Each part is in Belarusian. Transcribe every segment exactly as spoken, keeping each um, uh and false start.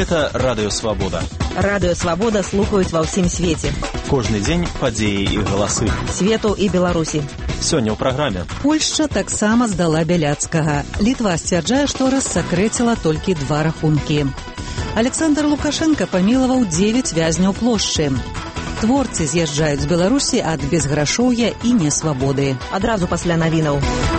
Гэта Радыё Свабода. Радыё Свабода слухаюць ва ўсім свеце. Кожны дзень падзеі і галасы. Свету і Беларусі. Сёння ў праграме. Польшча таксама здала Бяляцкага. Літва сцвярджае, што рассакрэціла толькі два рахункі. Александр Лукашенко памілаваў дзевяць вязняў плошчы. Творцы з'язджаюць з Беларусі ад безграшоўя і несвабоды. Адразу пасля навінаў.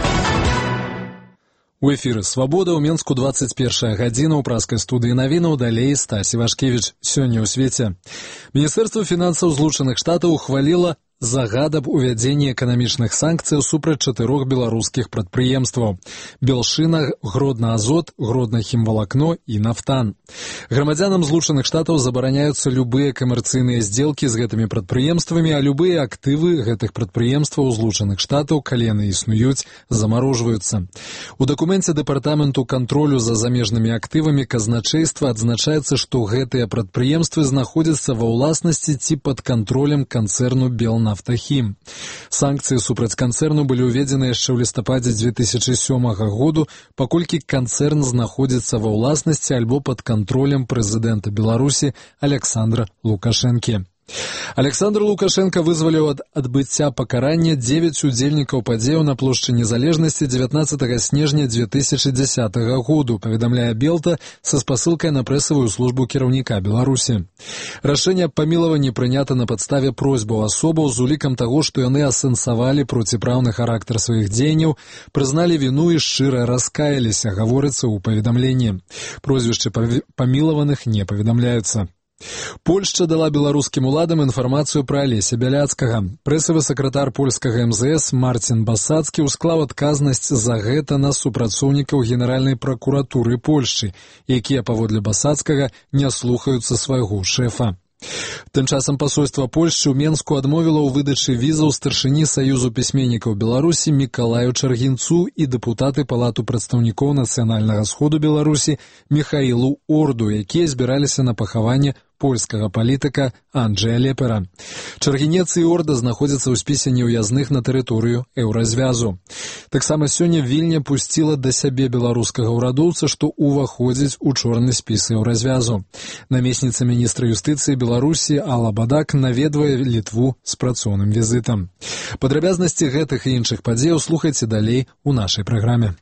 У эфіры «Свабода» ў Менску двадцать першая гадзіна ў праскай студыі навінаў, далей Стась Івашкевіч. Сёння ў свеце. Міністэрства фінансаў Злучаных Штатаў ухваліла загад аб увядзенні эканамічных санкцыяў супраць чатырох беларускіх прадпрыемстваў: Белшына, Гродна-Азот, Гродна-Хімвалакно і Нафтан. Грамадзянам Злучаных Штатаў забараняюцца любыя камерцыйныя здзелкі з гэтымі прадпрыемствамі, а любыя актывы гэтых прадпрыемстваў Злучаных Штатаў, калі яны існуюць, замарожваюцца. У дакуменце Дэпартаменту кантролю за замежнымі актывамі казначэйства адзначаецца, што гэтыя прадпрыемствы знаходзяцца ва ўласнасці ці пад кантролем канцэрну Белнафтан. Нафтахім. Санкцыі супраць канцэрну былі ўведзены яшчэ ў лістападзе дзве тысячы сёмага году, паколькі канцэрн знаходзіцца ва ўласнасці альбо пад кантролем прэзідэнта Беларусі Александра Лукашэнкі. Александр Лукашенко вызваліў ад адбыцця пакарання дзевяць удзельнікаў падзеяў на плошчы Незалежнасці дзевятнаццатага снежня дзве тысячы дзесятага году, паведамляе Белта са спасылкай на прэсавую службу кіраўніка Беларусі. Рашэнне аб памілаванні прынята на падставе просьбаў асобаў з улікам таго, што яны асэнсавалі проціпраўны характар сваіх дзеянняў, прызналі віну і шчыра раскаяліся, гаворыцца ў паведамленні. Прозвішчы памілаваных не паведамляюцца. Польшча дала беларускім уладам інфармацыю пра Алеся Бяляцкага. Прэсавы сакратар польскага эм зэ эс Марцін Басацкі усклаў адказнасць за гэта на супрацоўнікаў Генеральнай пракуратуры Польшчы, якія, паводле Басацкага, не слухаюцца свайго шэфа. Тым часам пасольства Польшчы ў Менску адмовіла ў выдачы візаў старшыні Саюзу пісьменнікаў Беларусі Мікалаю Чаргінцу і дэпутаты Палату прадстаўнікоў Нацыянальнага сходу Беларусі Міхаілу Орду, якія збіраліся на пахаванне польскага палітыка Анджэя Лепера. Чаргінец і Орда знаходзяцца ў спісе неўязных на тэрыторыю Еўразвязу. Таксама сёння Вільня пусціла да сябе беларускага ўрадоўца, што ўваходзіць у чорны спіс Еўразвязу. Намесніца міністра юстыцыі Беларусі Алла Бадак наведвае Літву з працоўным візітам. Падрабязнасці гэтых і іншых падзеяў слухайце далей у нашай праграме.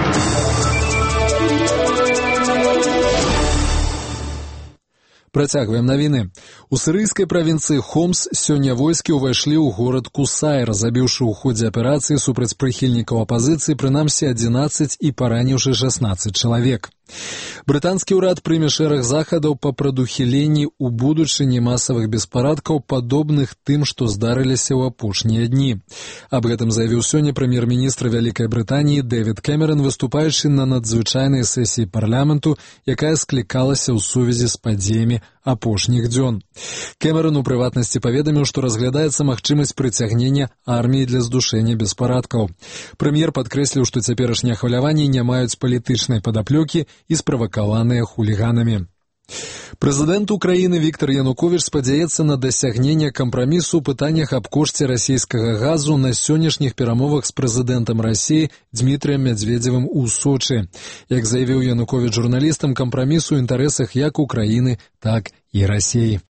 Працягваем навіны. У сірыйскай правінцыі Хомс сёння войскі ўвайшлі ў горад Кусайр, забіўшы ў ходзе аперацыі супраць прыхільнікаў апазіцыі прынамсі адзінаццаць і параніўшы шаснаццаць чалавек. Брытанскі ўрад прыме шэраг захадаў па прадухіленні ў будучыні масавых беспарадкаў, падобных тым, што здарыліся ў апошнія дні. Аб гэтым заявіў сёння прэм'ер-міністр Вялікай Брытаніі Дэвід Кэмерон, выступаючы на надзвычайнай сесіі парламенту, якая склікалася ў сувязі з падзеямі апошніх дзён. Кэмерон у прыватнасці паведаміў, што разглядаецца магчымасць прыцягнення арміі для здушэння беспарадкаў. Прэм'ер падкрэсліў, што цяперашнія хваляванні не маюць палітычнай падаплёкі і справакаваныя хуліганамі. Прэзідэнт Украіны Віктор Януковіч спадзяецца на дасягненне кампрамісу ў пытаннях аб кошце расійскага газу на сённяшніх перамовах з прэзідэнтам Расіі Дмітрыем Мядзведзевым у Сочы. Як заявіў Януковіч журналістам, кампраміс у інтарэсах як Украіны, так і Расіі.